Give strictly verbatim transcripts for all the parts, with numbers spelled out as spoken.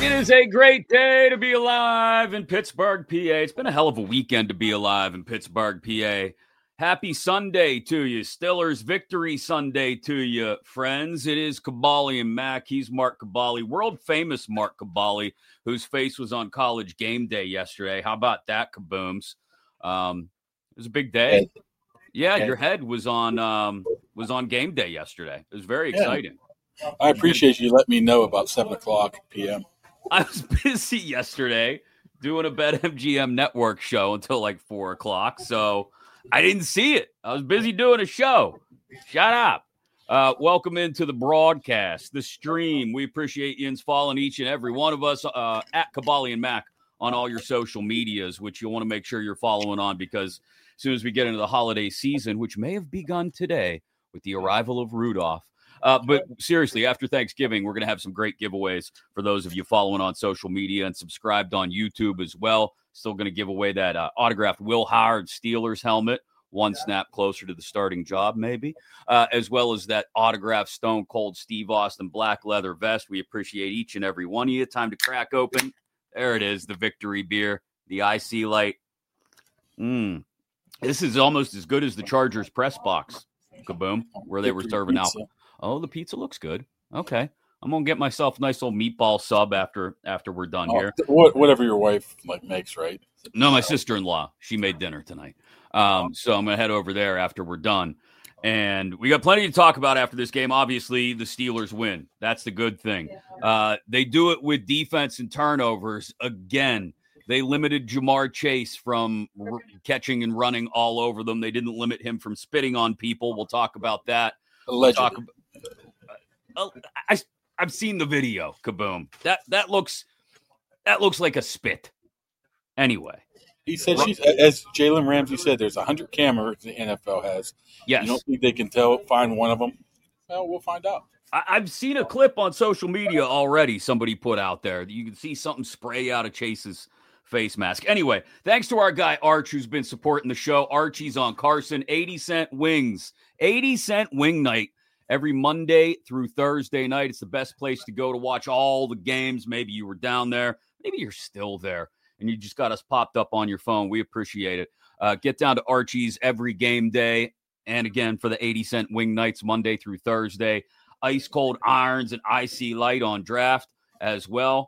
It is a great day to be alive in Pittsburgh, P A. It's been a hell of a weekend to be alive in Pittsburgh, P A. Happy Sunday to you. Steelers victory Sunday to you, friends. It is Caballi and Mac. He's Mark Caballi, world-famous Mark Caballi, whose face was on College Game Day yesterday. How about that, kabooms? Um, it was a big day. Head. Yeah, Head. your head was on um, was on Game Day yesterday. It was very Yeah. exciting. I appreciate you letting me know about seven o'clock p.m. I was busy yesterday doing a BetMGM network show until like four o'clock, so I didn't see it. I was busy doing a show. Shut up. Uh, welcome into the broadcast, the stream. We appreciate you following each and every one of us uh, at Caballi and Mac on all your social medias, which you'll want to make sure you're following on because as soon as we get into the holiday season, which may have begun today with the arrival of Rudolph, Uh, but seriously, after Thanksgiving, we're going to have some great giveaways for those of you following on social media and subscribed on YouTube as well. Still going to give away that uh, autographed Will Howard Steelers helmet, one snap closer to the starting job, maybe, uh, as well as that autographed Stone Cold Steve Austin black leather vest. We appreciate each and every one of you. Time to crack open. There it is, the victory beer, the I C Light. Mm. This is almost as good as the Chargers press box, kaboom, where they were serving alcohol. Oh, the pizza looks good. Okay. I'm going to get myself a nice little meatball sub after after we're done Oh, here. what, whatever your wife like makes, right? No, my sister-in-law. She made dinner tonight. Um, so I'm going to head over there after we're done. And we got plenty to talk about after this game. Obviously, the Steelers win. That's the good thing. Uh, they do it with defense and turnovers. Again, they limited Jamar Chase from r- catching and running all over them. They didn't limit him from spitting on people. We'll talk about that. We'll talk about, uh, I, I've seen the video, kaboom. That that looks that looks like a spit. Anyway. He said, she's, as Jalen Ramsey said, there's one hundred cameras the N F L has. Yes. You don't think they can tell, find one of them? Well, we'll find out. I, I've seen a clip on social media already somebody put out there. You can see something spray out of Chase's face mask. Anyway, thanks to our guy Arch, who's been supporting the show. Archie's on Carson, eighty cent wings. eighty cent wing night every Monday through Thursday night. It's the best place to go to watch all the games. Maybe you were down there. Maybe you're still there, and you just got us popped up on your phone. We appreciate it. Uh, get down to Archie's every game day. And again, for the eighty cent wing nights, Monday through Thursday. Ice cold irons and I C Light on draft as well.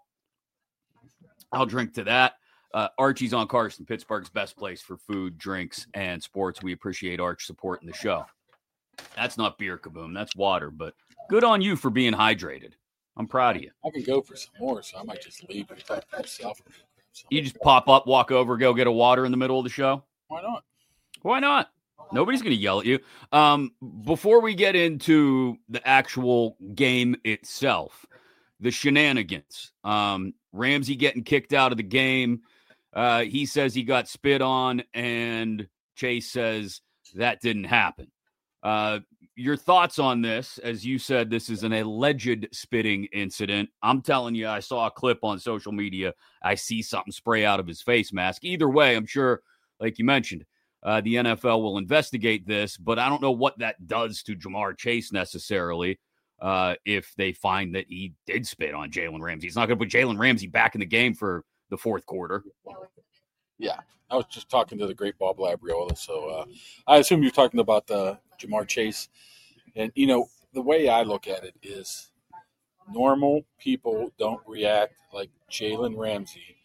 I'll drink to that. Uh, Archie's on Carson, Pittsburgh's best place for food, drinks, and sports. We appreciate Arch supporting the show. That's not beer, kaboom. That's water, but good on you for being hydrated. I'm proud of you. I can go for some more, so I might just leave and talk to myself. You just pop up, walk over, go get a water in the middle of the show? Why not? Why not? Nobody's going to yell at you. Um, before we get into the actual game itself, the shenanigans, um, Ramsey getting kicked out of the game. Uh, he says he got spit on, and Chase says that didn't happen. Uh, your thoughts on this? As you said, this is an alleged spitting incident. I'm telling you, I saw a clip on social media. I see something spray out of his face mask. Either way, I'm sure, like you mentioned, uh, the N F L will investigate this, but I don't know what that does to Jamar Chase necessarily uh, if they find that he did spit on Jalen Ramsey. It's not going to put Jalen Ramsey back in the game for the fourth quarter. Yeah, I was just talking to the great Bob Labriola, so uh, I assume you're talking about the Jamar Chase. And, you know, the way I look at it is normal people don't react like Jalen Ramsey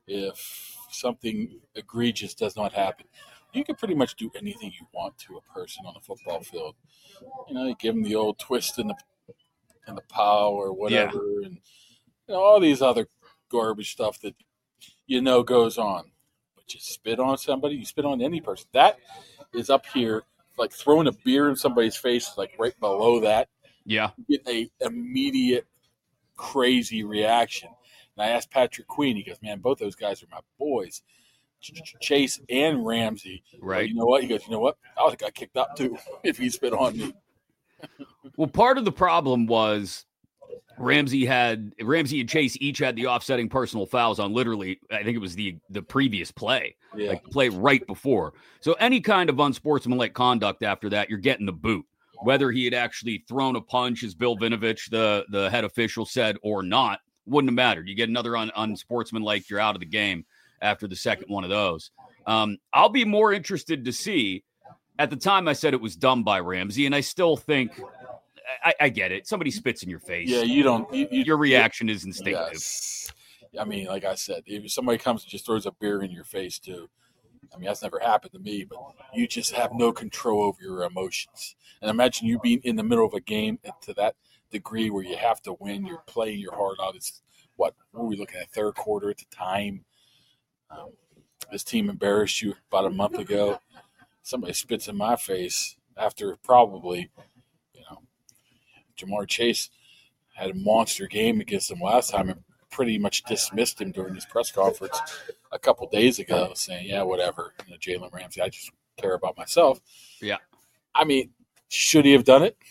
if something egregious does not happen. You can pretty much do anything you want to a person on the football field. You know, you give them the old twist in the in the pow or whatever, yeah. and you know all these other garbage stuff that you know goes on. But you spit on somebody, you spit on any person. That is up here, like throwing a beer in somebody's face, like right below that. Yeah, You get a immediate crazy reaction. And I asked Patrick Queen, he goes, "Man, both those guys are my boys." Chase and Ramsey. Right. But you know what? He goes, you know what? I would have got kicked out too if he spit on me. Well, part of the problem was Ramsey had Ramsey and Chase each had the offsetting personal fouls on literally, I think it was the the previous play, Yeah. like the play right before. So any kind of unsportsmanlike conduct after that, you're getting the boot. Whether he had actually thrown a punch, as Bill Vinovich, the, the head official, said, or not, wouldn't have mattered. You get another un- unsportsmanlike, you're out of the game after the second one of those. Um, I'll be more interested to see. At the time, I said it was dumb by Ramsey, and I still think I, I get it. Somebody spits in your face. Yeah, you don't. You, you, your reaction is instinctive. Yes. I mean, like I said, if somebody comes and just throws a beer in your face too, I mean, that's never happened to me, but you just have no control over your emotions. And imagine you being in the middle of a game to that degree where you have to win, you're playing your heart out. It's what, what were we looking at, third quarter at the time? Um, this team embarrassed you about a month ago. Somebody spits in my face after probably, you know, Ja'Marr Chase had a monster game against them last time and pretty much dismissed him during his press conference a couple days ago, saying, yeah, whatever, you know, Jalen Ramsey, I just care about myself. Yeah. I mean, should he have done it?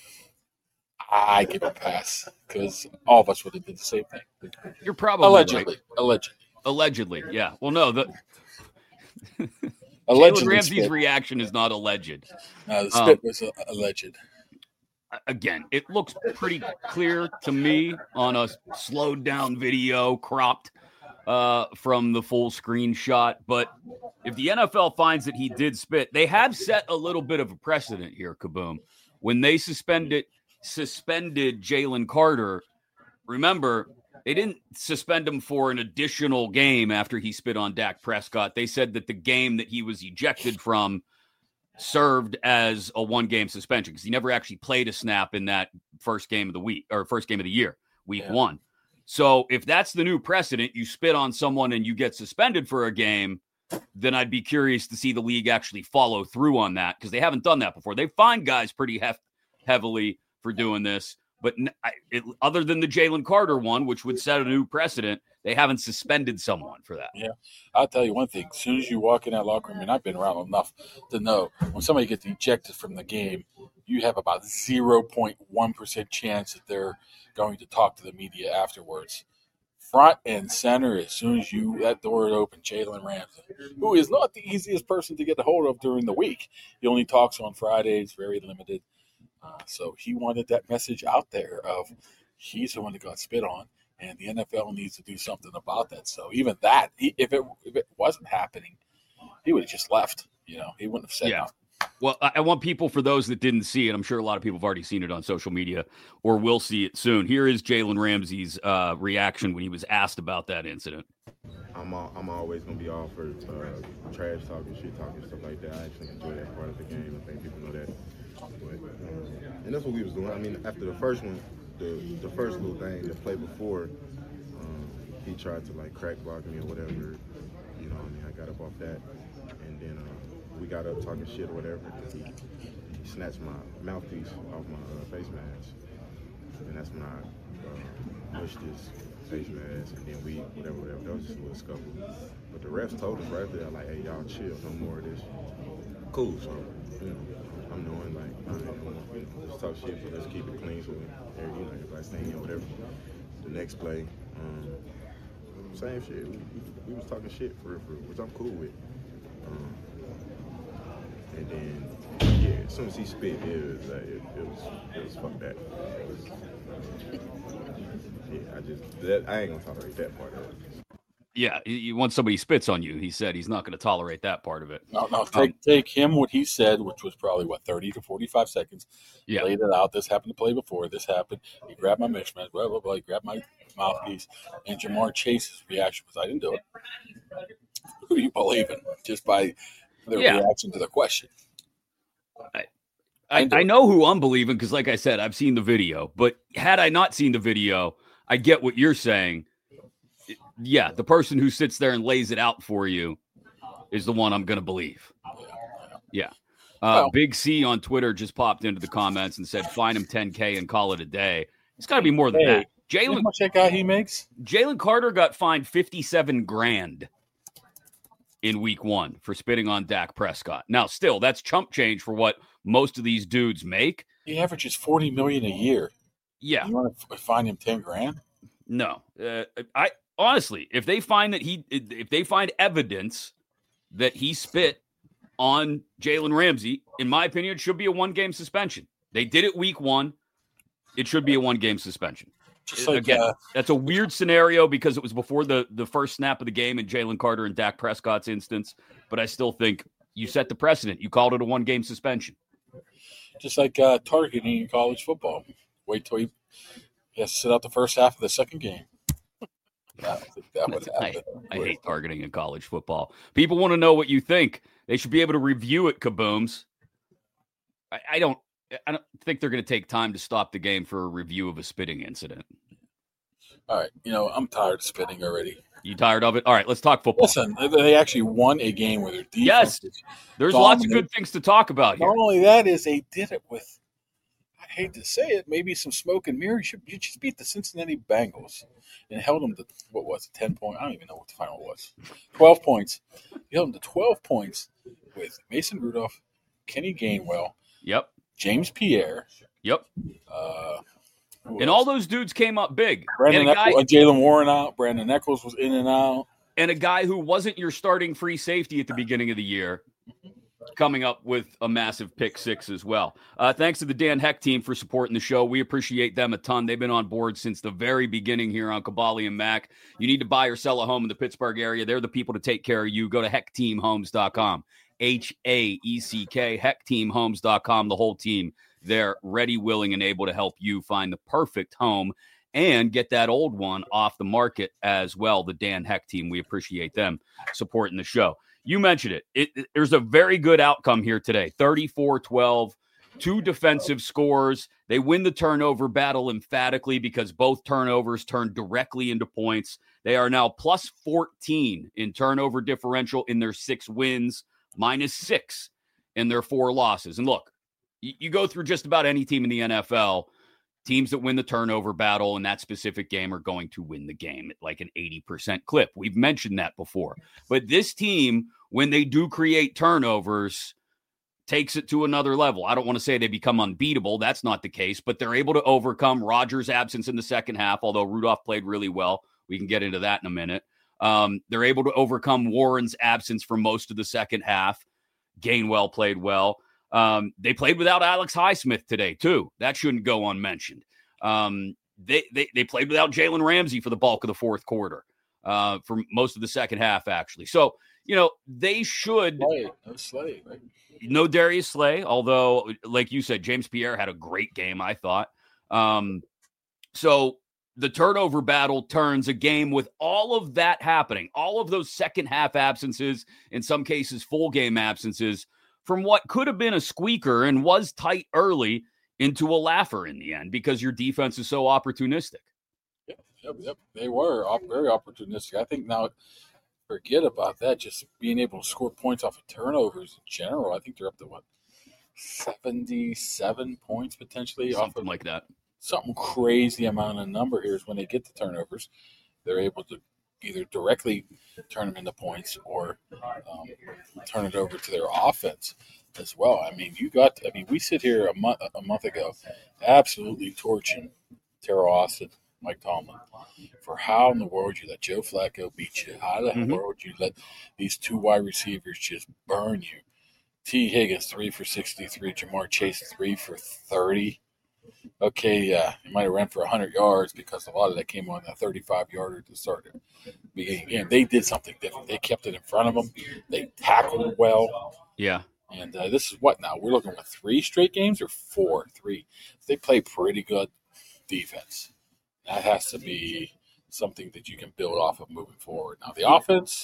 I give a pass because all of us would have did the same thing. You're probably allegedly, right. allegedly, allegedly. Yeah. Well, no, the allegedly Jalen Ramsey's spit. reaction is not alleged. No, the spit um, was uh, alleged. Again, it looks pretty clear to me on a slowed down video, cropped uh, from the full screenshot. But if the N F L finds that he did spit, they have set a little bit of a precedent here, Kaboom. When they suspended suspended Jalen Carter, remember, they didn't suspend him for an additional game after he spit on Dak Prescott. They said that the game that he was ejected from served as a one-game suspension because he never actually played a snap in that first game of the week or first game of the year, week yeah. one. So if that's the new precedent, you spit on someone and you get suspended for a game, then I'd be curious to see the league actually follow through on that because they haven't done that before. They fined guys pretty hef- heavily for doing this, but I, it, other than the Jalen Carter one, which would set a new precedent, they haven't suspended someone for that. Yeah. I'll tell you one thing. As soon as you walk in that locker room, and I've been around enough to know when somebody gets ejected from the game, you have about zero point one percent chance that they're going to talk to the media afterwards. Front and center, as soon as you that door is open, Jalen Ramsey, who is not the easiest person to get a hold of during the week. He only talks on Fridays, very limited. Uh, so he wanted that message out there of he's the one that got spit on. And the N F L needs to do something about that. So even that, he, if it if it wasn't happening, he would have just left. You know, he wouldn't have said yeah. nothing. Well, I want people, for those that didn't see it, I'm sure a lot of people have already seen it on social media or will see it soon. Here is Jalen Ramsey's uh, reaction when he was asked about that incident. I'm all, I'm always going to be all for uh, trash talking, shit talking, stuff like that. I actually enjoy that part of the game. I think people know that. But, um, and that's what we was doing. I mean, after the first one, the the first little thing, the play before, um, he tried to like crack block me or whatever. You know, I mean, I got up off that, and then uh, we got up talking shit or whatever. He, he snatched my mouthpiece off my uh, face mask, and that's when I uh, pushed his face mask, and then we whatever, whatever. That was just a little scuffle. But the refs told us right there, like, "Hey, y'all chill, no more of this." Cool, so you know, I'm knowing like, all right, I'm, you know, let's talk shit, but let's keep it clean so we, you know, if I stay in or whatever. The next play, um, same shit. We, we, we was talking shit for real, for real, which I'm cool with. Um, and then, yeah, as soon as he spit, it was, uh, it, it was, it was fuck that. It was, yeah, I just, that, I ain't gonna tolerate that part of it. Yeah, he, once somebody spits on you, he said he's not going to tolerate that part of it. No, no, take um, take him what he said, which was probably what thirty to forty-five seconds. Yeah, laid it out. This happened to play before. This happened. He grabbed my mishmash, blah blah blah. He grabbed my mouthpiece, and Ja'Marr Chase's reaction was, "I didn't do it." Who do you believe in? Just by their yeah. reaction to the question. I, I, I know who I'm believing because, like I said, I've seen the video. But had I not seen the video, I get what you're saying. Yeah, the person who sits there and lays it out for you is the one I'm going to believe. Yeah. Uh, well, Big C on Twitter just popped into the comments and said, fine him ten K and call it a day. It's got to be more than hey, that. Jalen, how much that guy he makes? Jalen Carter got fined fifty-seven grand in week one for spitting on Dak Prescott. Now, still, that's chump change for what most of these dudes make. He averages forty million dollars a year. Yeah. You want to fine him ten grand? No. Uh, I honestly, if they find that he, if they find evidence that he spit on Jalen Ramsey, in my opinion, it should be a one-game suspension. They did it week one. It should be a one-game suspension. Just like, Again, uh, that's a weird scenario because it was before the, the first snap of the game in Jalen Carter and Dak Prescott's instance. But I still think you set the precedent. You called it a one-game suspension. just like uh, targeting in college football. Wait till he, he has to sit out the first half of the second game. I don't think that would happen. I, I hate targeting in college football. People want to know what you think. They should be able to review it, kabooms. I, I don't I don't think they're going to take time to stop the game for a review of a spitting incident. All right. You know, I'm tired of spitting already. You tired of it? All right, let's talk football. Listen, they actually won a game where their defense Yes, is there's dominant. lots of good things to talk about here. Not only that is they did it with, I hate to say it, maybe some smoke and mirrors. You, you just beat the Cincinnati Bengals and held them to, what was it, ten points? I don't even know what the final was. twelve points. You held them to twelve points with Mason Rudolph, Kenny Gainwell, Yep. James Pierre. Yep. Uh, and all those dudes came up big. Brandon and a guy, Echols, Jalen Warren out. Brandon Echols was in and out. And a guy who wasn't your starting free safety at the beginning of the year coming up with a massive pick six as well. Uh, thanks to the Dan Heck team for supporting the show. We appreciate them a ton. They've been on board since the very beginning here on Caballi and Mac. You need to buy or sell a home in the Pittsburgh area. They're the people to take care of you. Go to heck team homes dot com. H A E C K, heck team homes dot com. The whole team, they're ready, willing, and able to help you find the perfect home and get that old one off the market as well. The Dan Heck team, we appreciate them supporting the show. You mentioned it. It, it there's a very good outcome here today. thirty-four twelve, two defensive scores. They win the turnover battle emphatically because both turnovers turn directly into points. They are now plus fourteen in turnover differential in their six wins, minus six in their four losses. And look, you, you go through just about any team in the N F L, teams that win the turnover battle in that specific game are going to win the game at like an eighty percent clip. We've mentioned that before. But this team, when they do create turnovers, takes it to another level. I don't want to say they become unbeatable. That's not the case. But they're able to overcome Rodgers' absence in the second half, although Rudolph played really well. We can get into that in a minute. Um, they're able to overcome Warren's absence for most of the second half. Gainwell played well. Um, they played without Alex Highsmith today, too. That shouldn't go unmentioned. Um, they, they they played without Jalen Ramsey for the bulk of the fourth quarter, uh, for most of the second half, actually. So, you know, they should. Slay. No Slay, right? No Darius Slay, although, like you said, James Pierre had a great game, I thought. Um, so the turnover battle turns a game with all of that happening, all of those second half absences, in some cases full game absences, from what could have been a squeaker and was tight early into a laugher in the end because your defense is so opportunistic. Yep, yep, yep. They were op- very opportunistic. I think now, forget about that. Just being able to score points off of turnovers in general. I think they're up to what, seventy-seven points potentially, Something off of like that. Something crazy amount of number here is when they get the turnovers, they're able to either directly turn them into points or um, turn it over to their offense as well. I mean, you got. I mean, we sit here a month a month ago, absolutely torching Terrell Austin, Mike Tomlin, for how in the world you let Joe Flacco beat you? How the Mhm. world you let these two wide receivers just burn you? T. Higgins three for sixty-three, Jamar Chase three for thirty. Okay, yeah, he might have ran for one hundred yards because a lot of that came on that thirty-five yarder to start the beginning game. They did something different. They kept it in front of them. They tackled well. Yeah. And uh, this is what now? We're looking at three straight games or four? Three. They play pretty good defense. That has to be something that you can build off of moving forward. Now, the offense,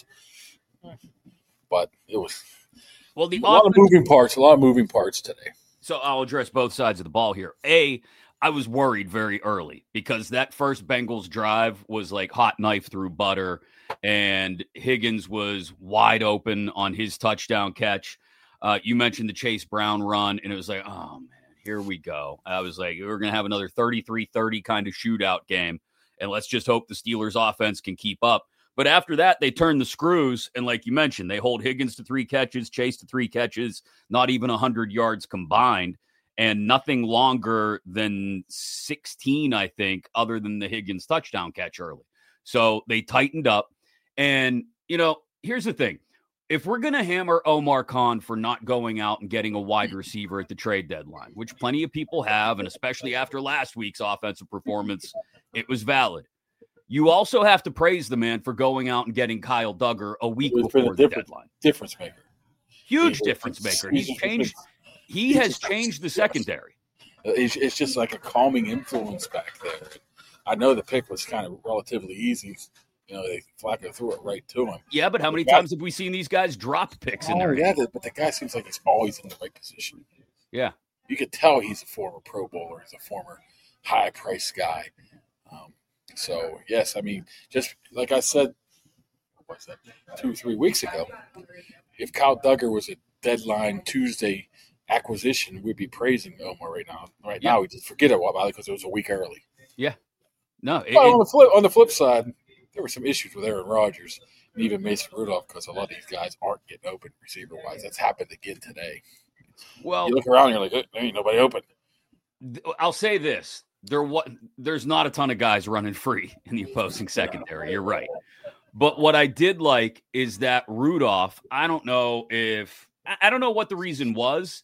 but it was Well, the a lot of offense- moving parts, a lot of moving parts today. So I'll address both sides of the ball here. A, I was worried very early because that first Bengals drive was like hot knife through butter, and Higgins was wide open on his touchdown catch. Uh, you mentioned the Chase Brown run, and it was like, oh, man, here we go. I was like, we're going to have another thirty-three thirty kind of shootout game, and let's just hope the Steelers' offense can keep up. But after that, they turn the screws, and like you mentioned, they hold Higgins to three catches, Chase to three catches, not even one hundred yards combined, and nothing longer than sixteen, I think, other than the Higgins touchdown catch early. So they tightened up. And, you know, here's the thing. if we're going to hammer Omar Khan for not going out and getting a wide receiver at the trade deadline, which plenty of people have, and especially after last week's offensive performance, it was valid. You also have to praise the man for going out and getting Kyle Duggar a week before the deadline. Difference maker. Huge difference maker. He's changed. He has changed the secondary. It's, it's just like a calming influence back there. I know the pick was kind of relatively easy. You know, they Flacco threw it right to him. Yeah, but how many times have we seen these guys drop picks in Oh, there? yeah, the, but the guy seems like he's always in the right position. Yeah. You could tell he's a former Pro Bowler. He's a former high-priced guy. Um, so, yes, I mean, just like I said, what was that, two or three weeks ago, if Kyle Duggar was a deadline Tuesday acquisition, we'd be praising Omar right now. Right Yeah. now, we just forget about it because it was a week early. Yeah. No. It, But on it, the flip, on the flip side, there were some issues with Aaron Rodgers and even Mason Rudolph because a lot of these guys aren't getting open receiver-wise. That's happened again today. well, You look around, you're like, "Hey, there ain't nobody open." I'll say this. There what there's not a ton of guys running free in the opposing secondary. You're right. But what I did like is that Rudolph, I don't know if I I don't know what the reason was.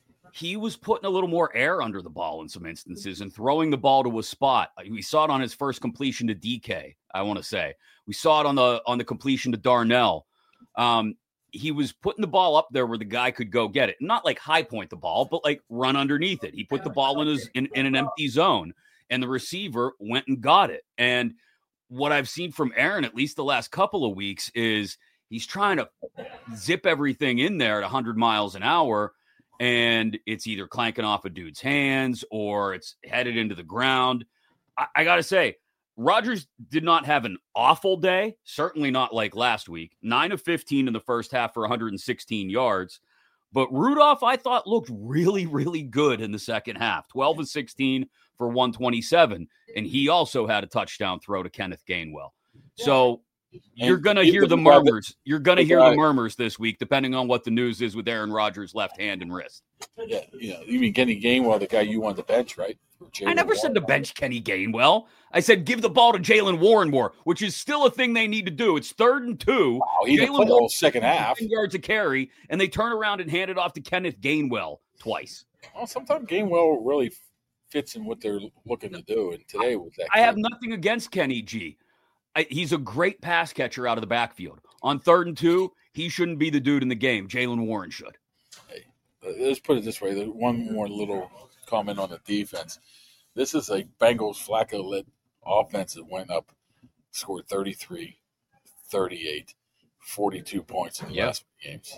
He was putting a little more air under the ball in some instances and throwing the ball to a spot. We saw it on his first completion to D K, I want to say. We saw it on the on the completion to Darnell. Um, he was putting the ball up there where the guy could go get it. Not like high point the ball, but like run underneath it. He put the ball in his in, in an empty zone, and the receiver went and got it. And what I've seen from Aaron, at least the last couple of weeks, is he's trying to zip everything in there at one hundred miles an hour, and it's either clanking off a dude's hands or it's headed into the ground. I, I got to say, Rodgers did not have an awful day, certainly not like last week. nine of fifteen in the first half for one hundred sixteen yards. But Rudolph, I thought, looked really, really good in the second half. twelve of sixteen for one twenty-seven. And he also had a touchdown throw to Kenneth Gainwell. So you're going to hear the murmurs. You're going to hear the murmurs this week, depending on what the news is with Aaron Rodgers' left hand and wrist. Yeah, you know, you mean Kenny Gainwell, the guy you wanted to bench, right? I never said to bench Kenny Gainwell. I said give the ball to Jalen Warren more, which is still a thing they need to do. It's third and two. Wow, he didn't play the whole second half. ten yards to carry, and they turn around and hand it off to Kenneth Gainwell twice. Well, sometimes Gainwell really fits in what they're looking to do, and today was that. I have nothing against Kenny G. I, he's a great pass catcher out of the backfield. On third and two, he shouldn't be the dude in the game. Jalen Warren should. Hey, let's put it this way. There's one more little comment on the defense. This is a Bengals Flacco-led offense that went up, scored thirty-three, thirty-eight, forty-two points in the Yep. last games.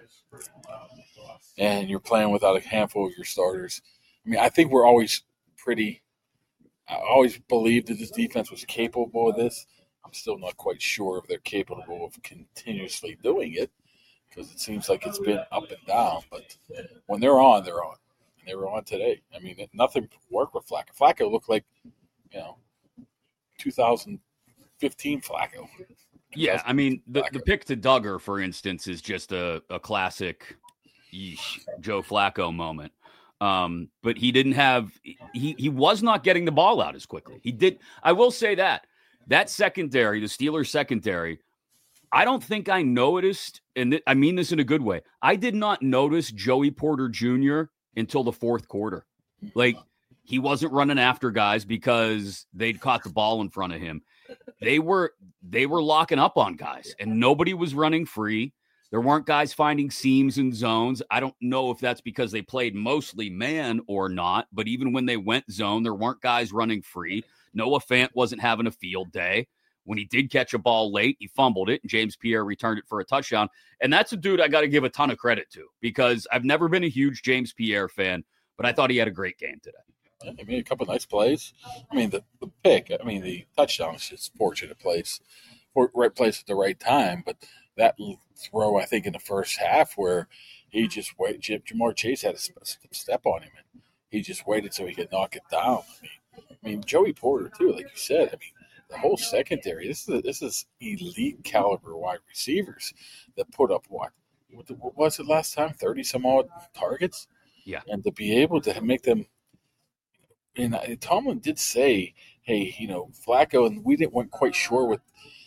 And you're playing without a handful of your starters. I mean, I think we're always pretty – I always believed that this defense was capable of this. I'm still not quite sure if they're capable of continuously doing it because it seems like it's been up and down. But when they're on, they're on. And they were on today. I mean, nothing worked with Flacco. Flacco looked like, you know, two thousand fifteen Flacco. Yeah, I mean, the, the pick to Duggar, for instance, is just a, a classic yeesh, Joe Flacco moment. Um, but he didn't have he he was not getting the ball out as quickly. He did. I will say that that secondary, the Steelers secondary, I don't think I noticed, and th- I mean this in a good way. I did not notice Joey Porter Junior until the fourth quarter. Like, he wasn't running after guys because they'd caught the ball in front of him. They were they were locking up on guys, and nobody was running free. There weren't guys finding seams and zones. I don't know if that's because they played mostly man or not, but even when they went zone, there weren't guys running free. Noah Fant wasn't having a field day. When he did catch a ball late, he fumbled it, and James Pierre returned it for a touchdown. And that's a dude I got to give a ton of credit to because I've never been a huge James Pierre fan, but I thought he had a great game today. I mean, a couple of nice plays. I mean, the, the pick, I mean, the touchdown is just fortunate place, for, right place at the right time. But that throw, I think, in the first half where he just waited, Jamar Chase had a step on him, and he just waited so he could knock it down. I mean, I mean Joey Porter, too, like you said. I mean, the whole secondary, this is this is elite caliber wide receivers that put up what? What was it last time? thirty-some odd targets? Yeah. And to be able to make them – and Tomlin did say, hey, you know, Flacco, and we didn't weren't quite sure what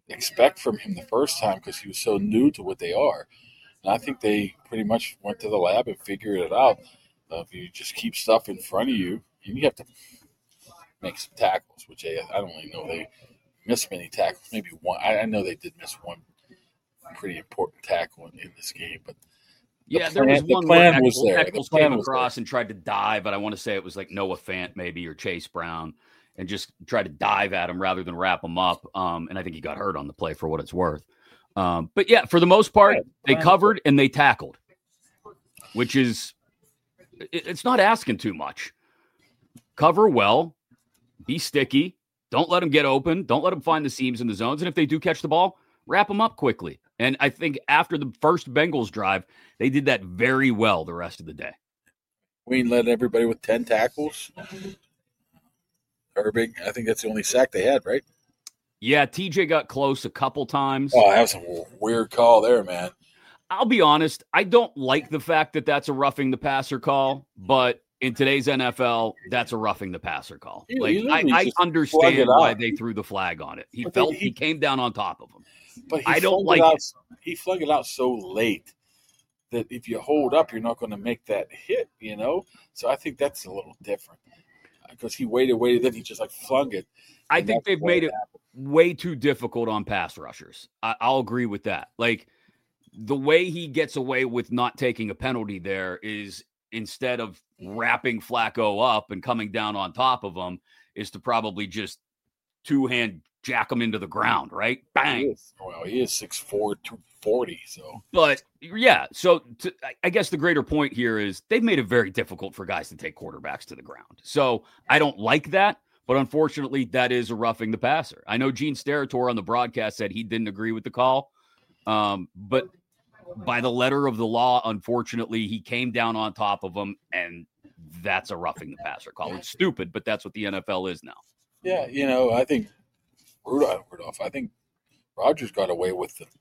expect from him the first time because he was so new to what they are. And I think they pretty much went to the lab and figured it out. Uh, if you just keep stuff in front of you, and you have to make some tackles, which I, I don't really know they missed many tackles. Maybe one. I, I know they did miss one pretty important tackle in, in this game, but the yeah, plan, there was one the plan where was there. Eccles the plan came was across there. and tried to dive, but I want to say it was like Noah Fant maybe or Chase Brown, and just tried to dive at him rather than wrap him up. Um, and I think he got hurt on the play for what it's worth. Um, but yeah, for the most part, they covered and they tackled, which is it, it's not asking too much. Cover well, be sticky. Don't let them get open. Don't let them find the seams in the zones. And if they do catch the ball, wrap them up quickly. And I think after the first Bengals drive, they did that very well the rest of the day. Wayne led everybody with ten tackles. Herbig, I think that's the only sack they had, right? Yeah, T J got close a couple times. Oh, that was a weird call there, man. I'll be honest. I don't like the fact that that's a roughing the passer call, but in today's N F L, that's a roughing the passer call. He, like he I, I understand why they threw the flag on it. He but felt he, he came down on top of him. But he I don't like it out, it. He flung it out so late that if you hold up, you're not going to make that hit, you know? So I think that's a little different. Because he waited, waited, then he just like flung it. I think they've made it happened. way too difficult on pass rushers. I, I'll agree with that. Like the way he gets away with not taking a penalty there is instead of wrapping Flacco up and coming down on top of him is to probably just two-hand jack him into the ground, right? Bang. He is, well, he is six four, two forty, so. But, yeah, so to, I guess the greater point here is they've made it very difficult for guys to take quarterbacks to the ground. So I don't like that, but unfortunately that is a roughing the passer. I know Gene Steratore on the broadcast said he didn't agree with the call, um, but by the letter of the law, unfortunately, he came down on top of him, and that's a roughing the passer call. It's stupid, but that's what the N F L is now. Yeah, you know, I think Rudolph, Rudolph I think Rodgers got away with it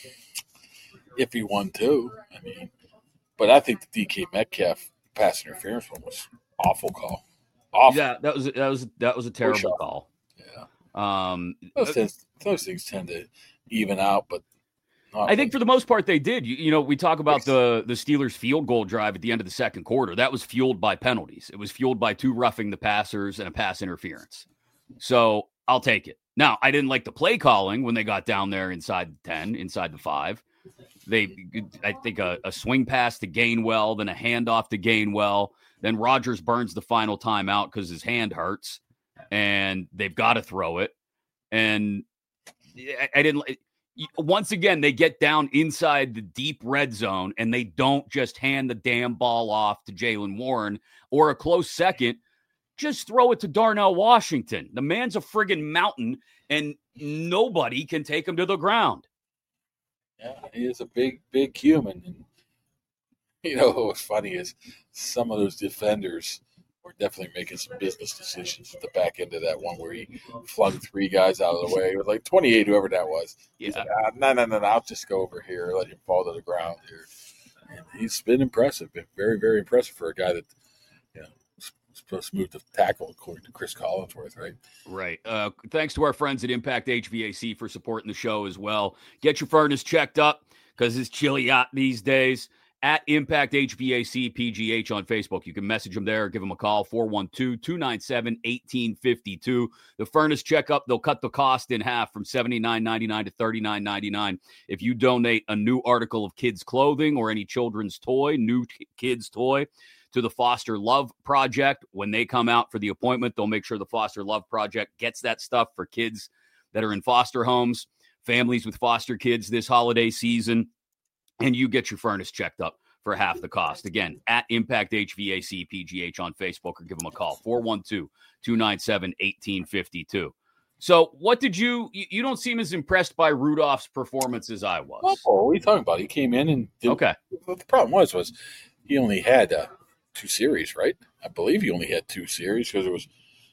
if he won too. I mean, but I think the D K Metcalf pass interference one was awful call. Awful. Yeah, that was that was that was a terrible call. Yeah. Um, those, things, those things tend to even out, but not I think for the most part they did. You, you know, we talk about the the Steelers field goal drive at the end of the second quarter. That was fueled by penalties. It was fueled by two roughing the passers and a pass interference. So I'll take it. Now, I didn't like the play calling when they got down there inside the ten, inside the five. They, I think, a, a swing pass to Gainwell, then a handoff to Gainwell. Then Rodgers burns the final timeout because his hand hurts, and they've got to throw it. And I, I didn't. Once again, they get down inside the deep red zone, and they don't just hand the damn ball off to Jaylen Warren or a close second. Just throw it to Darnell Washington. The man's a friggin' mountain, and nobody can take him to the ground. Yeah, he is a big, big human. And, you know, what's funny is some of those defenders were definitely making some business decisions at the back end of that one where he flung three guys out of the way. It was like twenty-eight, whoever that was. He's yeah. like, ah, no, no, no, no, I'll just go over here, let him fall to the ground here. And he's been impressive, been very, very impressive for a guy that, you know, supposed to move the tackle, according to Chris Collinsworth, right? Right. Uh, thanks to our friends at Impact H V A C for supporting the show as well. Get your furnace checked up because it's chilly out these days. At Impact H V A C P G H on Facebook. You can message them there or give them a call, four one two, two nine seven, one eight five two. The furnace checkup, they'll cut the cost in half from seventy-nine ninety-nine to thirty-nine ninety-nine. If you donate a new article of kids' clothing or any children's toy, new kids' toy, to the Foster Love Project, when they come out for the appointment, they'll make sure the Foster Love Project gets that stuff for kids that are in foster homes, families with foster kids this holiday season. And you get your furnace checked up for half the cost. Again, at Impact H V A C P G H on Facebook or give them a call, four one two, two nine seven, one eight five two. So what did you, you, you don't seem as impressed by Rudolph's performance as I was. Oh, what are you talking about? He came in and did, okay. What the problem was, was he only had uh, two series, right? I believe he only had two series because it was.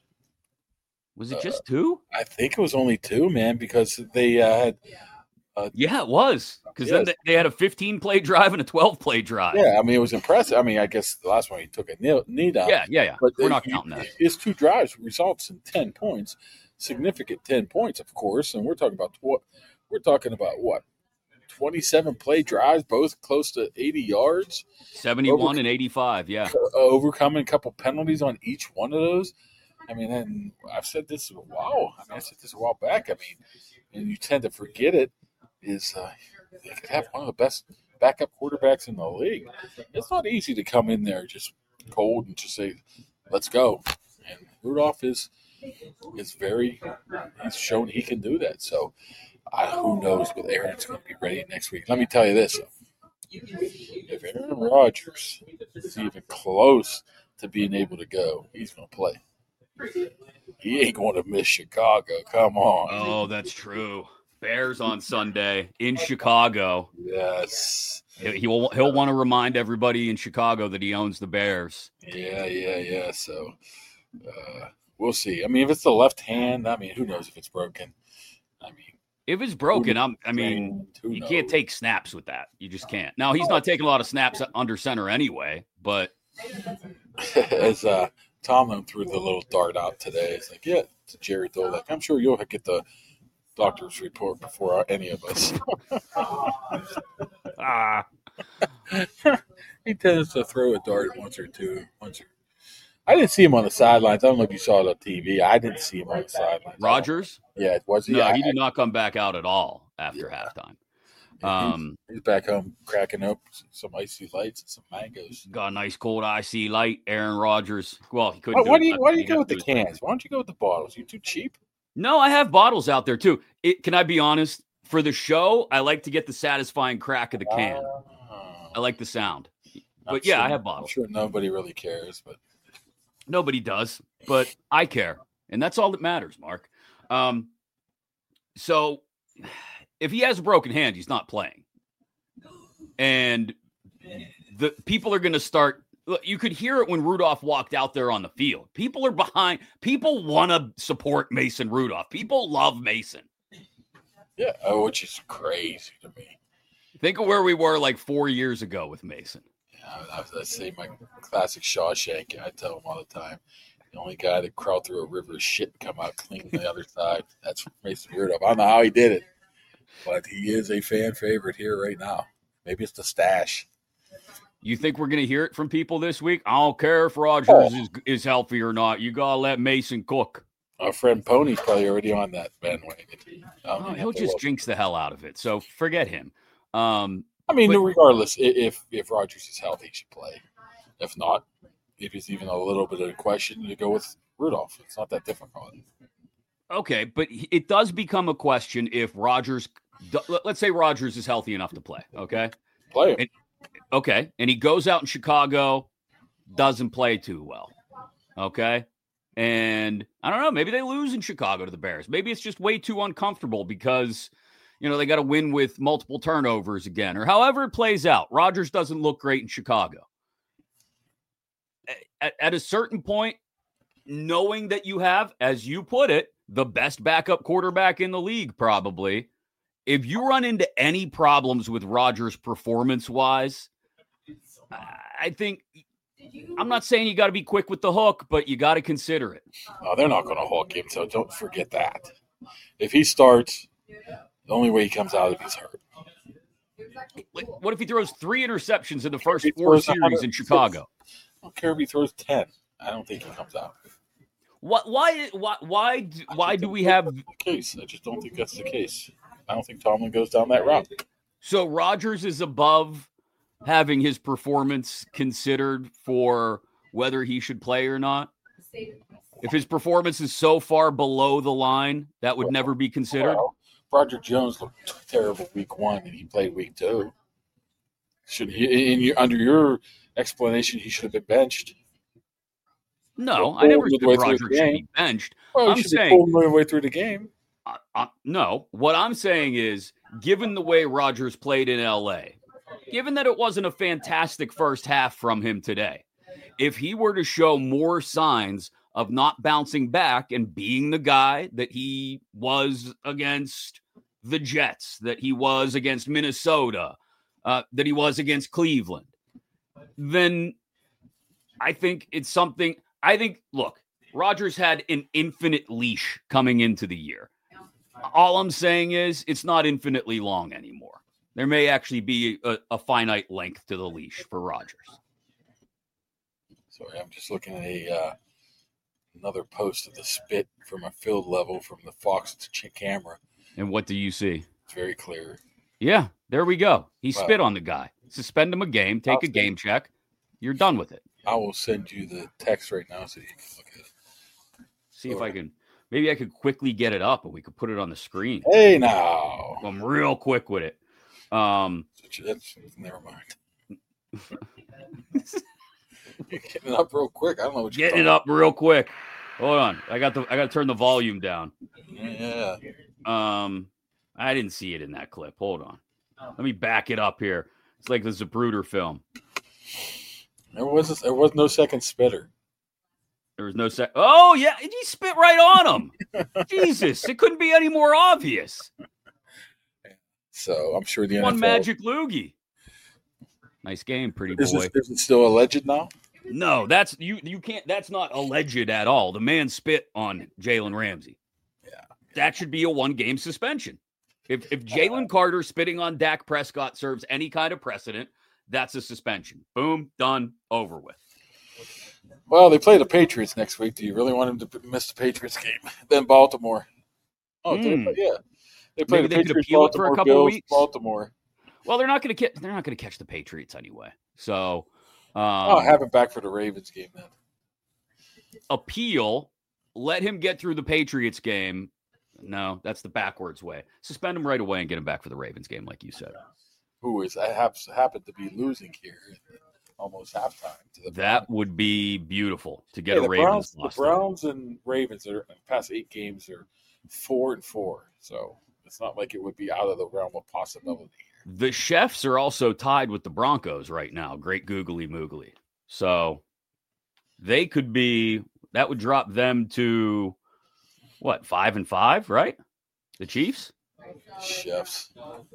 Was it just uh, two? I think it was only two, man, because they uh, had. Uh, yeah, it was. Because yes. then they, they had a fifteen-play drive and a twelve-play drive. Yeah, I mean, it was impressive. I mean, I guess the last one he took a knee, knee down. Yeah, yeah, yeah. But we're uh, not he, counting that. His two drives results in ten points. significant ten points, of course, and we're talking about what we're talking about what twenty-seven play drives, both close to eighty yards, seventy-one Over- and eighty-five, yeah, overcoming a couple penalties on each one of those. I mean, and I've said this a while. I mean, I said this a while back. I mean, and you tend to forget it. Is uh, they could have one of the best backup quarterbacks in the league. It's not easy to come in there just cold and just say, "Let's go." And Rudolph is is very. He's shown he can do that. So, uh, who knows with Aaron's going to be ready next week? Let me tell you this: if Aaron Rodgers is even close to being able to go, he's going to play. He ain't going to miss Chicago. Come on. Oh, that's true. Bears on Sunday in Chicago. Yes. He will. He'll want to remind everybody in Chicago that he owns the Bears. Yeah, yeah, yeah. So uh, we'll see. I mean, if it's the left hand, I mean, who knows if it's broken? I mean, if it's broken, I'm. I mean, you knows? can't take snaps with that. You just can't. Now he's not taking a lot of snaps under center anyway, but as uh. Tomlin threw the little dart out today. It's like, yeah, to Jerry Dolek. I'm sure you'll get the doctor's report before any of us. ah. He tends to throw a dart once or two. Once or... I didn't see him on the sidelines. I don't know if you saw it on T V. I didn't see him on the sidelines. Rodgers? Yeah, was he? No, I, he did not come back out at all after yeah. halftime. Um, he's, he's back home cracking up some icy lights and some mangoes. Got a nice cold icy light. Aaron Rodgers. Well, he couldn't. Why, why do you Why do you go with the cans? Why don't you go with the bottles? You too cheap. No, I have bottles out there too. It, can I be honest? For the show, I like to get the satisfying crack of the can. Uh, I like the sound. But I'm yeah, sure, I have bottles. I'm sure nobody really cares, but nobody does. But I care, and that's all that matters, Mark. Um, so. If he has a broken hand, he's not playing. And the people are going to start. Look, you could hear it when Rudolph walked out there on the field. People are behind. People want to support Mason Rudolph. People love Mason. Yeah, oh, which is crazy to me. Think of where we were like four years ago with Mason. Yeah, I, I say my classic Shawshank. I tell him all the time. The only guy that crawled through a river of shit and come out clean on the other side. That's Mason Rudolph. I don't know how he did it. But he is a fan favorite here right now. Maybe it's the stash. You think we're going to hear it from people this week? I don't care if Rodgers oh. is, is healthy or not. You got to let Mason cook. Our friend Pony's probably already on that bandwagon. Oh, he'll just look. jinx the hell out of it. So forget him. Um, I mean, but, regardless, if if Rodgers is healthy, he should play. If not, if it's even a little bit of a question, you go with Rudolph. It's not that difficult. Okay, but it does become a question if Rodgers – let's say Rodgers is healthy enough to play, okay? Play him. And, okay, and he goes out in Chicago, doesn't play too well, okay? And I don't know, maybe they lose in Chicago to the Bears. Maybe it's just way too uncomfortable because, you know, they got to win with multiple turnovers again or however it plays out. Rodgers doesn't look great in Chicago. At, at a certain point, knowing that you have, as you put it, the best backup quarterback in the league probably, if you run into any problems with Rodgers performance-wise, I think I'm not saying you got to be quick with the hook, but you got to consider it. No, they're not going to hook him, so don't forget that. If he starts, the only way he comes out is if he's hurt. What if he throws three interceptions in the first four series in Chicago? I don't care if he throws ten. I don't think he comes out. What? Why? Why? Why? Why do we have the case? I just don't think that's the case. I don't think Tomlin goes down that route. So Rodgers is above having his performance considered for whether he should play or not. If his performance is so far below the line, that would never be considered. Well, Roger Jones looked terrible week one, and he played week two. Should he? In your, under your explanation, he should have been benched. No, I never said Roger should be benched. Well, I'm should saying be pulled midway through the game. Uh, uh, no, what I'm saying is, given the way Rodgers played in L A, given that it wasn't a fantastic first half from him today, if he were to show more signs of not bouncing back and being the guy that he was against the Jets, that he was against Minnesota, uh, that he was against Cleveland, then I think it's something. I think, look, Rodgers had an infinite leash coming into the year. All I'm saying is it's not infinitely long anymore. There may actually be a, a finite length to the leash for Rodgers. Sorry, I'm just looking at a uh, another post of the spit from a field level from the Fox camera. And what do you see? It's very clear. Yeah, there we go. He Wow. spit on the guy. Suspend him a game. Take I'll a game check. You're done with it. I will send you the text right now so you can look at it. See if I can. Maybe I could quickly get it up and we could put it on the screen. Hey, now. I'm real quick with it. Um, That's, never mind. You're getting it up real quick. I don't know what you're getting it up real quick. Hold on. I got the. I got to turn the volume down. Yeah. Um, I didn't see it in that clip. Hold on. Let me back it up here. It's like the Zapruder film. There was a, there was no second spitter. There was no sec. Oh yeah, he spit right on him. Jesus, it couldn't be any more obvious. So I'm sure the One N F L, magic loogie. Nice game, pretty boy. Is, this, is it still alleged now? No, that's you. You can't. That's not alleged at all. The man spit on Jalen Ramsey. Yeah, that should be a one-game suspension. If if Jalen Carter spitting on Dak Prescott serves any kind of precedent, that's a suspension. Boom, done, over with. Well, they play the Patriots next week. Do you really want him to miss the Patriots game? Then Baltimore. Oh, mm. they play, yeah. They play Maybe the they Patriots, appeal Baltimore, it for a couple Bills, of weeks. Baltimore. Well, they're not going to get. They're not going to catch the Patriots anyway. So, um, oh, have him back for the Ravens game then. Appeal. Let him get through the Patriots game. No, that's the backwards way. Suspend him right away and get him back for the Ravens game, like you said. Who is I have happened to be losing here, almost halftime. To the that Browns. Would be beautiful to get yeah, a Ravens Browns, loss. The Browns there. And Ravens are past eight games are four and four, so it's not like it would be out of the realm of possibility. The Chefs are also tied with the Broncos right now. Great googly moogly. So they could be. That would drop them to what, five and five, right? The Chiefs. Chefs.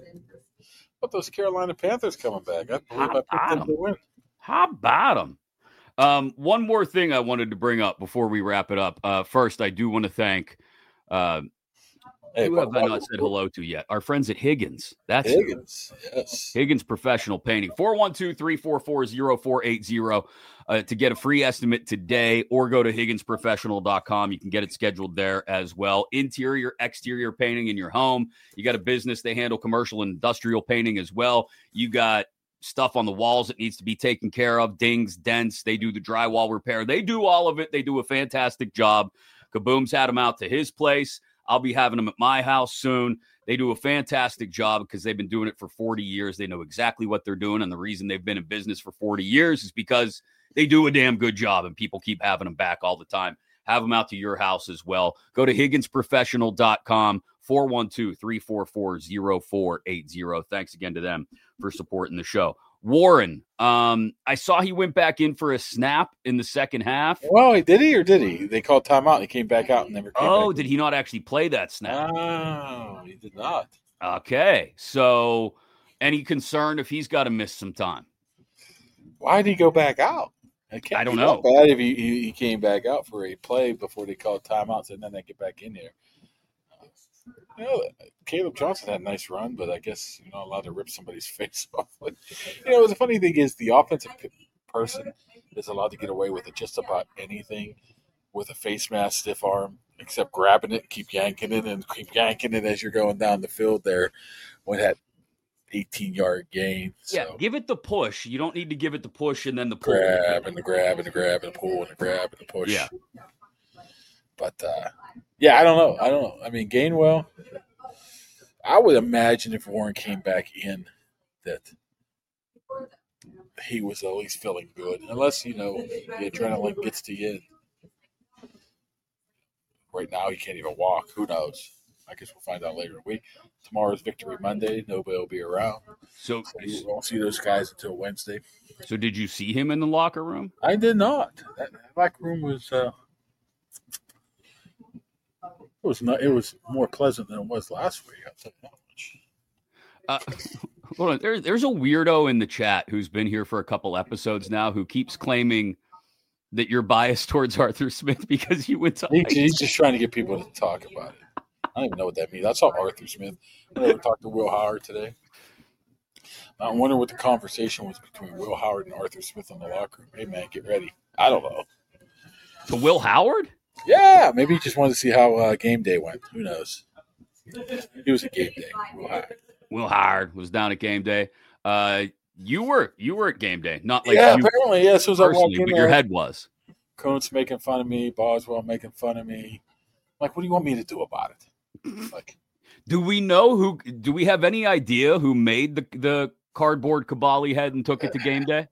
But those Carolina Panthers coming back. I believe How I picked them to win. How about them? Um, one more thing I wanted to bring up before we wrap it up. Uh, first, I do want to thank. Uh, hey, who have I not said hello to yet? Our friends at Higgins. That's Higgins. Who. Yes. Higgins Professional Painting. four one two, three four four, zero four eight zero uh, to get a free estimate today, or go to higgins professional dot com. You can get it scheduled there as well. Interior, exterior painting in your home. You got a business. They handle commercial and industrial painting as well. You got stuff on the walls that needs to be taken care of, dings, dents. They do the drywall repair. They do all of it. They do a fantastic job. Kaboom's had them out to his place. I'll be having them at my house soon. They do a fantastic job because they've been doing it for forty years. They know exactly what they're doing. And the reason they've been in business for forty years is because they do a damn good job and people keep having them back all the time. Have them out to your house as well. Go to higgins professional dot com, four one two, three four four, zero four eight zero. Thanks again to them for supporting the show. Warren, um, I saw he went back in for a snap in the second half. Well, did he or did he? They called timeout and he came back out and never came Oh, back. Did he not actually play that snap? Oh, he did not. Okay. So any concern if he's got to miss some time? Why did he go back out? It can't I don't be know. Bad if he, he came back out for a play before they called timeouts and then they get back in there. You know, Caleb Johnson had a nice run, but I guess you're not allowed to rip somebody's face off. But, you know, the funny thing is the offensive person is allowed to get away with it just about anything with a face mask, stiff arm, except grabbing it, keep yanking it, and keep yanking it as you're going down the field there with that eighteen-yard gain. So. Yeah, give it the push. You don't need to give it the push and then the pull. Grab and the grab and the grab and the pull and the grab and the push. Yeah. But, uh, yeah, I don't know. I don't know. I mean, Gainwell, I would imagine if Warren came back in that he was at least feeling good. Unless, you know, the adrenaline gets to you. Right now, he can't even walk. Who knows? I guess we'll find out later in the week. Tomorrow's Victory Monday. Nobody will be around. So, so you won't see those guys until Wednesday. So did you see him in the locker room? I did not. That locker room was uh, – It was not. It was more pleasant than it was last week. I'll tell you that much. Uh, hold on. There, there's a weirdo in the chat who's been here for a couple episodes now who keeps claiming that you're biased towards Arthur Smith because you went to he, he's just trying to get people to talk about it. I don't even know what that means. I saw Arthur Smith. I never talked to Will Howard today. I wonder what the conversation was between Will Howard and Arthur Smith in the locker room. Hey, man, get ready. I don't know. To Will Howard? Yeah, maybe he just wanted to see how uh, game day went. Who knows? He was at game day. Will Howard. Will Howard was down at game day. Uh, you were you were at game day, not like yeah, you apparently. Yeah, as soon as I walked in but there, your head was. Coates making fun of me, Boswell making fun of me. Like, what do you want me to do about it? Like, do we know who? Do we have any idea who made the the cardboard cabal he had and took it to game day?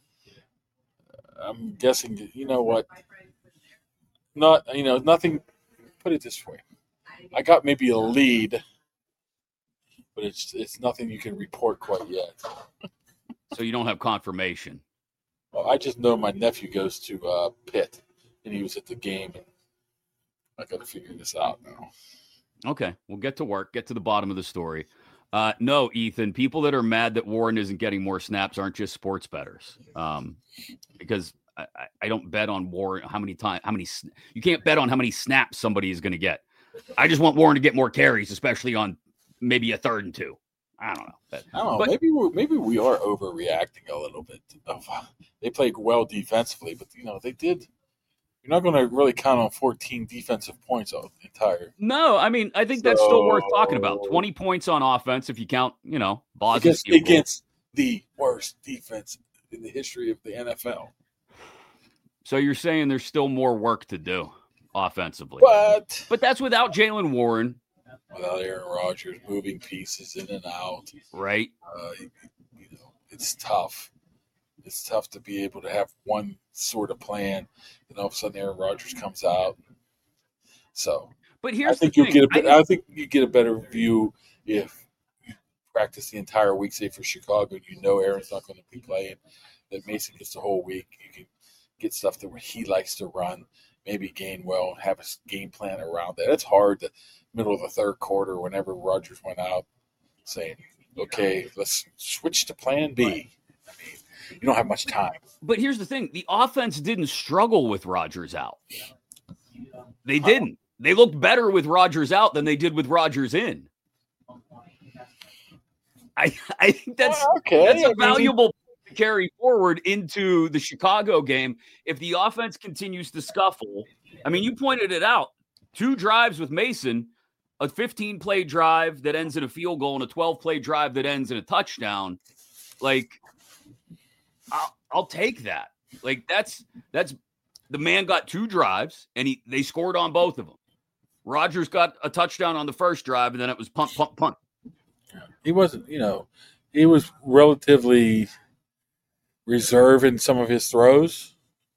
I'm guessing. You know what? Not you know nothing. Put it this way, I got maybe a lead, but it's it's nothing you can report quite yet. So you don't have confirmation. Well, I just know my nephew goes to uh, Pitt, and he was at the game. And I got to figure this out now. Okay, we'll get to work. Get to the bottom of the story. Uh, no, Ethan, people that are mad that Warren isn't getting more snaps aren't just sports bettors. Um, because I, I don't bet on Warren how many times, how many, you can't bet on how many snaps somebody is going to get. I just want Warren to get more carries, especially on maybe a third and two. I don't know. But, I don't know. But, maybe we're, maybe we are overreacting a little bit. They played well defensively, but you know they did. You're not going to really count on fourteen defensive points all the entire. No, I mean I think so, that's still worth talking about. twenty points on offense if you count, you know, against, against the worst defense in the history of the N F L. So you're saying there's still more work to do offensively, but but that's without Jalen Warren. Without Aaron Rodgers moving pieces in and out, right? Uh, you know, it's tough. It's tough to be able to have one sort of plan, and all of a sudden Aaron Rodgers comes out. So, but here's I think the you get a I, I, I think you get a better view if you practice the entire week. Say for Chicago, you know Aaron's not going to be playing. That Mason gets the whole week. You can get stuff that he likes to run. Maybe Gainwell have a game plan around that. It's hard to middle of the third quarter whenever Rodgers went out saying, okay, let's switch to plan B. I mean, you don't have much time. But here's the thing. The offense didn't struggle with Rodgers out. They didn't. They looked better with Rodgers out than they did with Rodgers in. I, I think that's, well, okay. that's a I mean, valuable to carry forward into the Chicago game. If the offense continues to scuffle, I mean, you pointed it out. Two drives with Mason, a fifteen-play drive that ends in a field goal and a twelve-play drive that ends in a touchdown. Like, I'll, I'll take that. Like, that's that's the man got two drives, and he they scored on both of them. Rodgers got a touchdown on the first drive, and then it was punt, punt, punt. He wasn't, you know, he was relatively reserved in some of his throws.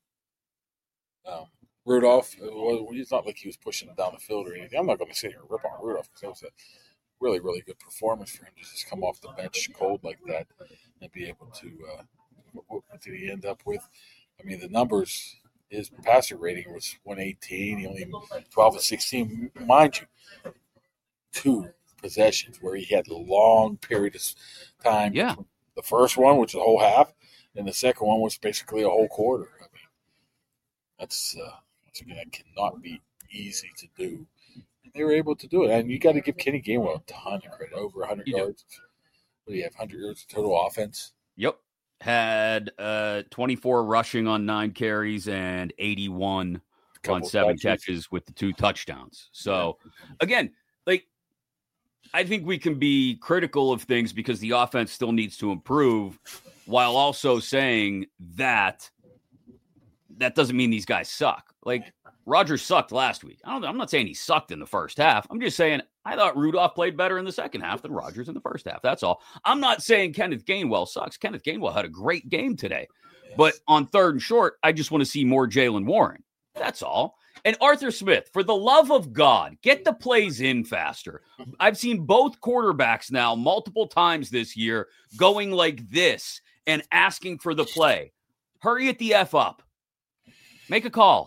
Um, Rudolph, well, it's not like he was pushing him down the field or anything. I'm not going to sit here and rip on Rudolph because it was a really, really good performance for him to just come off the bench cold like that and be able to. Uh, what did he end up with? I mean, the numbers. His passer rating was one eighteen. He only twelve and sixteen, mind you. Two possessions where he had a long period of time. Yeah. The first one, which was a whole half, and the second one was basically a whole quarter. I mean, that's uh, once again, that cannot be easy to do. And they were able to do it, and you got to give Kenny Gainwell a ton of credit. Over one hundred you yards. Do. What do you have? one hundred yards total offense. Yep. Had uh, twenty-four rushing on nine carries and eighty-one on seven touches. catches with the two touchdowns. So, yeah. Again, like, I think we can be critical of things because the offense still needs to improve while also saying that that doesn't mean these guys suck. Like, Rodgers sucked last week. I don't, I'm not saying he sucked in the first half. I'm just saying I thought Rudolph played better in the second half than Rodgers in the first half. That's all. I'm not saying Kenneth Gainwell sucks. Kenneth Gainwell had a great game today. Yes. But on third and short, I just want to see more Jalen Warren. That's all. And Arthur Smith, for the love of God, get the plays in faster. I've seen both quarterbacks now multiple times this year going like this and asking for the play. Hurry it the F up. Make a call.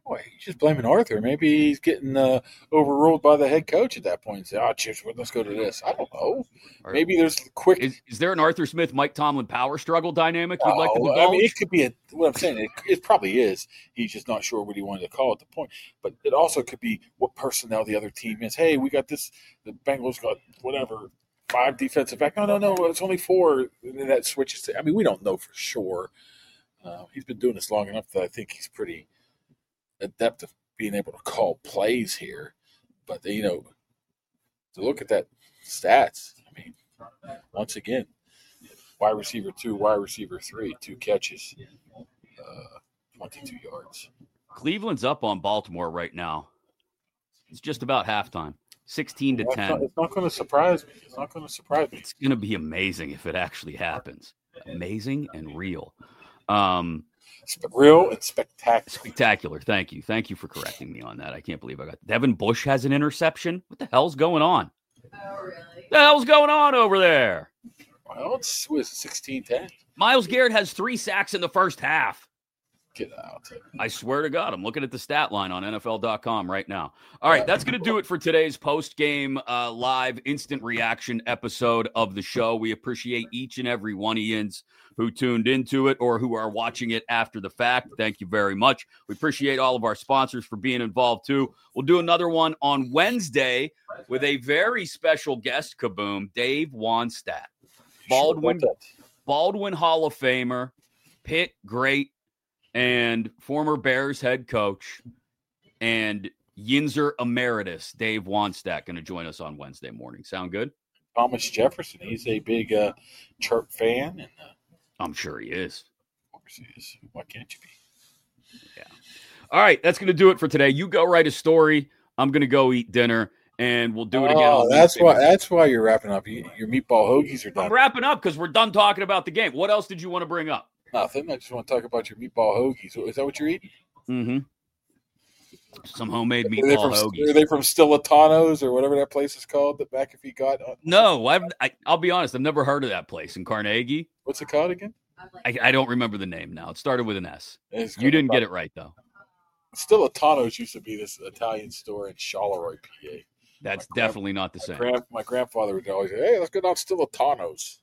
Boy, he's just blaming Arthur. Maybe he's getting uh, overruled by the head coach at that point and say, oh, chips, let's go to this. I don't know. Or Maybe there's quick. Is, is there an Arthur Smith, Mike Tomlin power struggle dynamic you'd like to Oh, divulge? I mean, it could be a, what I'm saying. It, it probably is. He's just not sure what he wanted to call at the point. But it also could be what personnel the other team is. Hey, we got this. The Bengals got whatever, five defensive back. No, no, no. It's only four. And then that switches to, I mean, we don't know for sure. Uh, he's been doing this long enough that I think he's pretty adept of being able to call plays here. But, you know, to look at that stats, I mean, once again, wide receiver two, wide receiver three, two catches, uh, twenty-two yards. Cleveland's up on Baltimore right now. It's just about halftime, sixteen to Well, ten. It's not, it's not going to surprise me. It's not going to surprise me. It's going to be amazing if it actually happens. Amazing and real. Um, Sp- real and spectacular. Spectacular. Thank you. Thank you for correcting me on that. I can't believe I got Devin Bush has an interception. What the hell's going on? Oh, really? The hell's going on over there? Well, it's sixteen ten. Miles Garrett has three sacks in the first half. Get out. I swear to God, I'm looking at the stat line on N F L dot com right now. All right, that's going to do it for today's post-game uh, live instant reaction episode of the show. We appreciate each and every one of yins who tuned into it or who are watching it after the fact. Thank you very much. We appreciate all of our sponsors for being involved, too. We'll do another one on Wednesday with a very special guest, Kaboom, Dave Wannstedt. Baldwin, Baldwin Hall of Famer, Pitt great, and former Bears head coach, and Yinzer Emeritus, Dave Wannstedt, going to join us on Wednesday morning. Sound good? Thomas Jefferson, he's a big uh, Chirp fan. and uh, I'm sure he is. Of course he is. Why can't you be? Yeah. All right, that's going to do it for today. You go write a story. I'm going to go eat dinner, and we'll do it again. Oh, on that's Wednesday why. morning. That's why you're wrapping up. You, your meatball hoagies are I'm done. wrapping up because we're done talking about the game. What else did you want to bring up? Nothing. I just want to talk about your meatball hoagies. Is that what you're eating? Mm-hmm. Some homemade Are they meatball from, hoagies. Are they from Stilatonos or whatever that place is called that McAfee got? No, I've, I, I'll be honest. I've never heard of that place in Carnegie. What's it called again? I, I don't remember the name now. It started with an S. It's You didn't get it right, though. Stilatonos used to be this Italian store in Charleroi, P A. That's My grand- definitely not the My, same. grand, my grandfather would always say, "Hey, let's go down Stilatonos."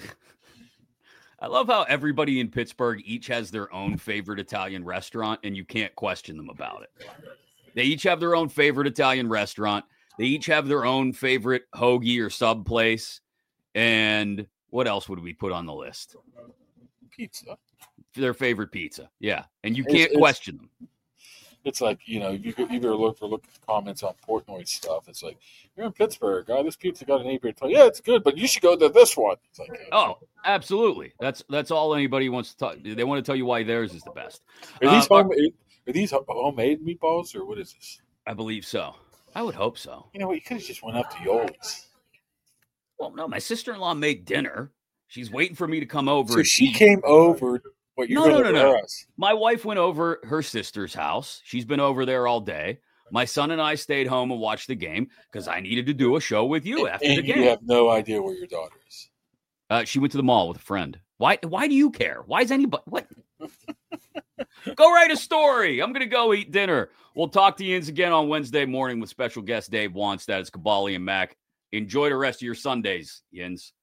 I love how everybody in Pittsburgh each has their own favorite Italian restaurant, and you can't question them about it. They each have their own favorite Italian restaurant. They each have their own favorite hoagie or sub place. And what else would we put on the list? Pizza. Their favorite pizza. Yeah. And you It's- can't it's- question them. It's like, you know, you could either look for look at the comments on Portnoy stuff. It's like, you're in Pittsburgh. Oh, this pizza got an eight beer. Yeah, it's good, but you should go to this one. It's like, Oh, absolutely. That's that's all anybody wants to talk. They want to tell you why theirs is the best. are these Uh, homemade? Are these ho- homemade meatballs or what is this? I believe so. I would hope so. You know what? You could have just went up to Yoli's. Well, no, my sister-in-law made dinner. She's waiting for me to come over. So and she eat. came over. What you're No, no, going no, to no. us? My wife went over her sister's house. She's been over there all day. My son and I stayed home and watched the game because I needed to do a show with you after And the you game. have no idea where your daughter is. Uh, she went to the mall with a friend. Why? Why do you care? Why is anybody? What? Go write a story. I'm gonna go eat dinner. We'll talk to Yins again on Wednesday morning with special guest Dave Wannstedt. It's Kabali and Mac. Enjoy the rest of your Sundays, Yins.